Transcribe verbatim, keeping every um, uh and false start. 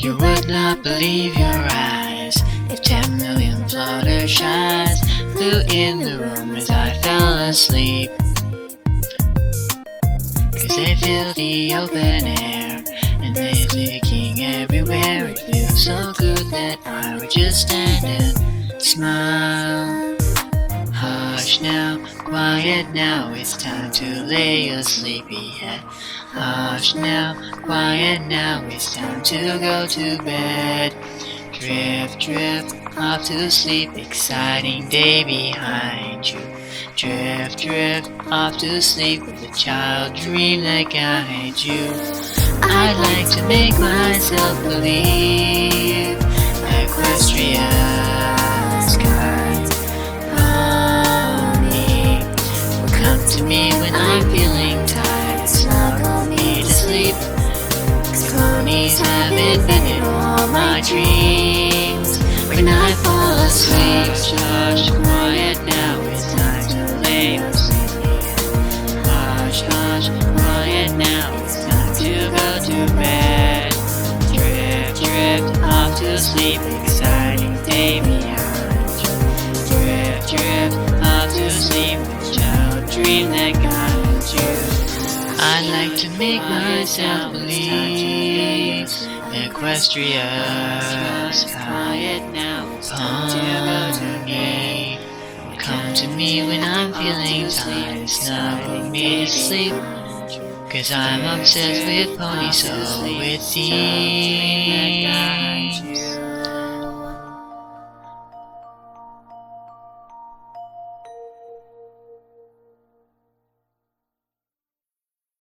You would not believe your eyes if ten million fluttershies flew in the room as I fell asleep. Cause they fill the open air and they're leaking everywhere. It feels so good that I would just stand and smile. Hush now, quiet now, it's time to lay a sleepy head. Hush now, quiet now, it's time to go to bed. Drift, drift, off to sleep, exciting day behind you. Drift, drift, off to sleep with a child dream that guides you. I'd like to make myself believe Equestria's kind pony will come to me when I'm feeling tired, snuggle me to sleep. Cause ponies have invented all my dreams. When I fall asleep, hush, quiet now, it's time to lay a sleepy head. Hush, hush, quiet now, it's time to go to bed. Drift, drift, off to sleep, exciting day behind you. Drift, drift, off to sleep, child dream that guides you. I'd like to make myself believe Equestria's quiet now, it's time to go to me. Come to me when I'm feeling tired, snuggle me to sleep. Cause I'm obsessed with ponies, so with thee.